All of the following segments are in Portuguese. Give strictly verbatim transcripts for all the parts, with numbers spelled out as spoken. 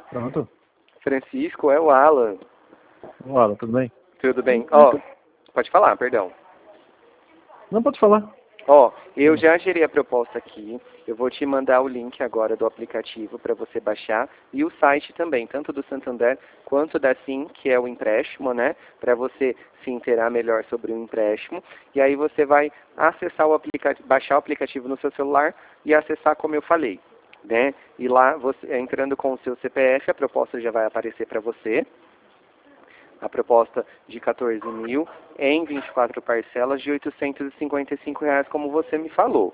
Pronto. Francisco, é o Alan. O Alan, tudo bem? Tudo bem. Ó, pode falar, perdão. Não, pode falar. Ó, eu já gerei a proposta aqui. Eu vou te mandar o link agora do aplicativo para você baixar e o site também, tanto do Santander quanto da Sim, que é o empréstimo, né? Para você se inteirar melhor sobre o empréstimo. E aí você vai acessar o aplicativo, baixar o aplicativo no seu celular e acessar como eu falei, né? E lá, você, entrando com o seu C P F, a proposta já vai aparecer para você. A proposta de quatorze mil em vinte e quatro parcelas de oitocentos e cinquenta e cinco reais, como você me falou.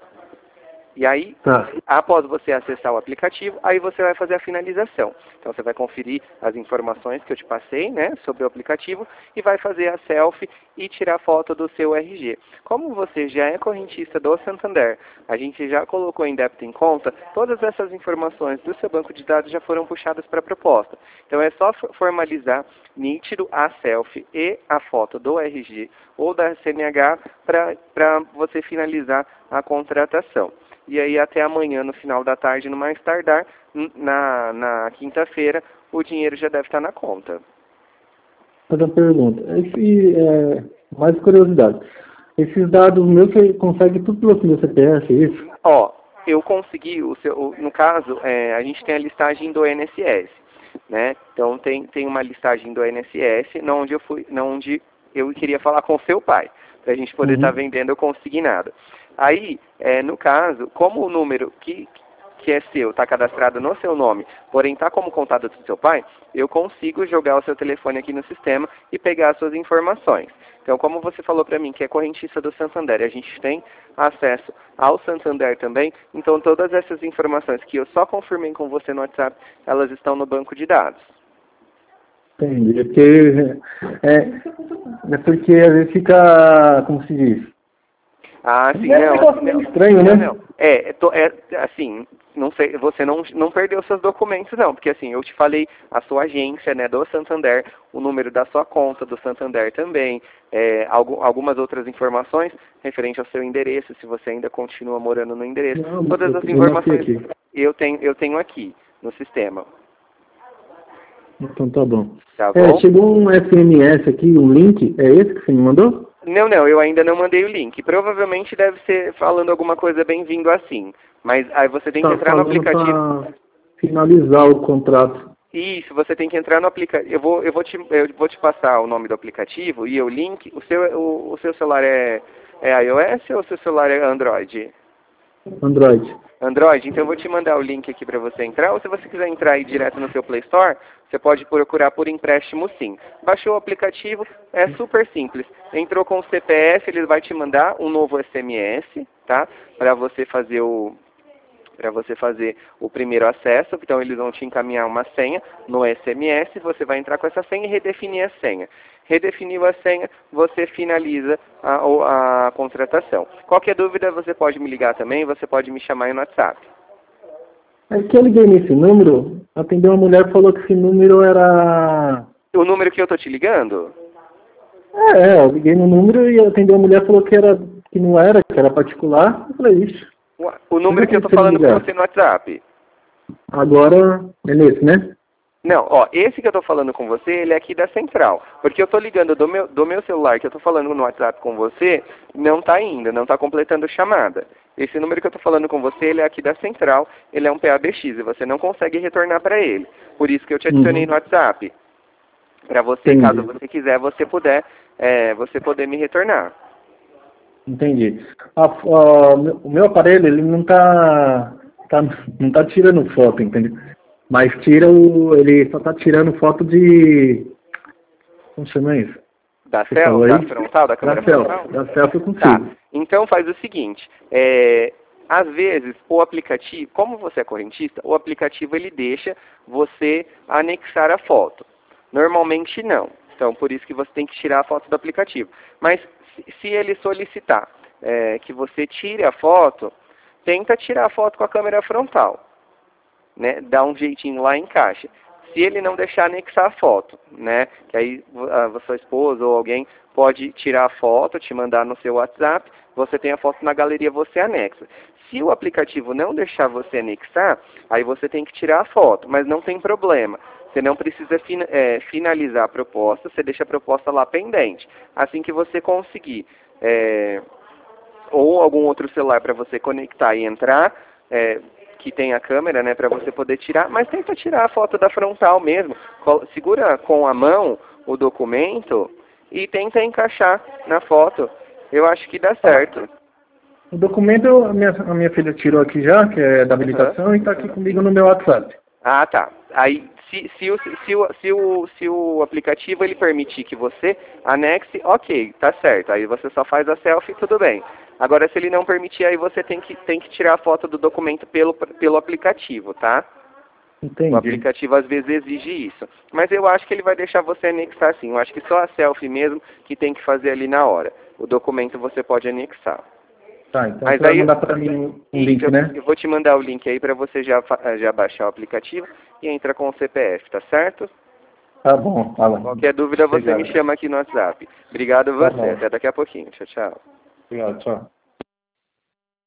E aí, Tá. após você acessar o aplicativo, aí você vai fazer a finalização. Então você vai conferir as informações que eu te passei, né, sobre o aplicativo e vai fazer a selfie e tirar foto do seu R G. Como você já é correntista do Santander, a gente já colocou em débito em conta, todas essas informações do seu banco de dados já foram puxadas para a proposta. Então é só formalizar nítido a selfie e a foto do R G ou da C N H para você finalizar a contratação. E aí até amanhã, no final da tarde, no mais tardar, na, na quinta-feira, o dinheiro já deve estar na conta. Fazer uma pergunta. Esse, é, mais curiosidade. Esses dados meus, você consegue tudo pelo meu C P F, é isso? Ó, eu consegui, o seu, no caso, é, a gente tem a listagem do I N S S, né? Então tem, tem uma listagem do I N S S, não onde eu fui, não onde eu queria falar com seu pai, para a gente poder estar Uhum. tá vendendo consignado. Aí, é, no caso, como o número que, que é seu está cadastrado no seu nome, porém está como contato do seu pai, eu consigo jogar o seu telefone aqui no sistema e pegar as suas informações. Então, como você falou para mim que é correntista do Santander, a gente tem acesso ao Santander também, então todas essas informações que eu só confirmei com você no WhatsApp, elas estão no banco de dados. Entendi. É porque, é, é porque às vezes fica, como se diz? Ah, sim, É um não, negócio meio não, estranho, não, né? não. É, tô, é, assim, não sei, você não, não perdeu seus documentos, não, porque assim, eu te falei a sua agência, né, do Santander, o número da sua conta do Santander também, é, algum, algumas outras informações referente ao seu endereço, se você ainda continua morando no endereço, Não, todas eu, as eu marquei informações aqui. eu tenho, eu tenho aqui no sistema, Então tá bom. tá É, bom? chegou um S M S aqui, um link, é esse que você me mandou? Não, não, eu ainda não mandei o link. Provavelmente deve ser falando alguma coisa bem-vindo assim. Mas aí você tem que Tá entrar no falando aplicativo. para finalizar o contrato. Isso, você tem que entrar no aplicativo. Eu vou, eu vou te, eu vou te passar o nome do aplicativo e o link. O seu, o, o seu celular é, é iOS ou o seu celular é Android? Android. Android, então eu vou te mandar o link aqui para você entrar, ou se você quiser entrar aí direto no seu Play Store, você pode procurar por empréstimo sim. Baixou o aplicativo, é super simples. Entrou com o C P F, ele vai te mandar um novo S M S, tá? Para você fazer o para você fazer o primeiro acesso, então eles vão te encaminhar uma senha no S M S, você vai entrar com essa senha e redefinir a senha. Redefiniu a senha, você finaliza a, a contratação. Qualquer dúvida, você pode me ligar também, você pode me chamar aí no WhatsApp. Aí que eu liguei nesse número, atendeu uma mulher e falou que esse número era... O número que eu tô te ligando? É, é, eu liguei no número e atendeu uma mulher e falou que, era, que não era, que era particular. Eu falei, isso. O número que eu tô falando com você no WhatsApp. Agora é nesse, né? Não, ó, esse que eu tô falando com você, ele é aqui da central. Porque eu tô ligando do meu, do meu celular, que eu tô falando no WhatsApp com você, não tá ainda, não tá completando chamada. Esse número que eu tô falando com você, ele é aqui da central, ele é um P A B X e você não consegue retornar para ele. Por isso que eu te adicionei Uhum. no WhatsApp. Para você, Entendi. caso você quiser, você puder, é, você poder me retornar. Entendi. A, a, o meu aparelho, ele não tá, tá, não tá tirando foto, entendeu? Mas tira o, ele só tá tirando foto de, como chama isso? Da Você selfie, falou da aí? frontal, da câmera Da frontal? selfie, da selfie eu Tá, consigo. então faz o seguinte, é, às vezes o aplicativo, como você é correntista, o aplicativo ele deixa você anexar a foto. Normalmente não, então por isso que você tem que tirar a foto do aplicativo. Mas se, se ele solicitar é, que você tire a foto, tenta tirar a foto com a câmera frontal, né? Dá um jeitinho lá e encaixa. Se ele não deixar anexar a foto, né? Que aí a sua esposa ou alguém pode tirar a foto, te mandar no seu WhatsApp, você tem a foto na galeria, você anexa. Se o aplicativo não deixar você anexar, aí você tem que tirar a foto, mas não tem problema. Você não precisa fin é, finalizar a proposta, você deixa a proposta lá pendente. Assim que você conseguir, é, ou algum outro celular para você conectar e entrar, é, que tem a câmera, né, para você poder tirar, mas tenta tirar a foto da frontal mesmo. Segura com a mão o documento e tenta encaixar na foto. Eu acho que dá certo. O documento a minha, a minha filha tirou aqui já, que é da habilitação, uhum. E está aqui comigo no meu WhatsApp. Ah, tá. Aí, se, se, o, se, o, se, o, se o aplicativo ele permitir que você anexe, ok, tá certo. Aí você só faz a selfie, tudo bem. Agora, se ele não permitir, aí você tem que, tem que tirar a foto do documento pelo, pelo aplicativo, tá? Entendi. O aplicativo às vezes exige isso. Mas eu acho que ele vai deixar você anexar sim. Eu acho que só a selfie mesmo que tem que fazer ali na hora. O documento você pode anexar. Tá, então Mas você vai aí, mandar para mim um link, eu, né? Eu vou te mandar o link aí para você já, já baixar o aplicativo e entra com o C P F, tá certo? Tá bom, Alan. Qualquer dúvida você Obrigado. me chama aqui no WhatsApp. Obrigado a Tá você. bom. Até daqui a pouquinho. Tchau, tchau. Obrigado, tchau.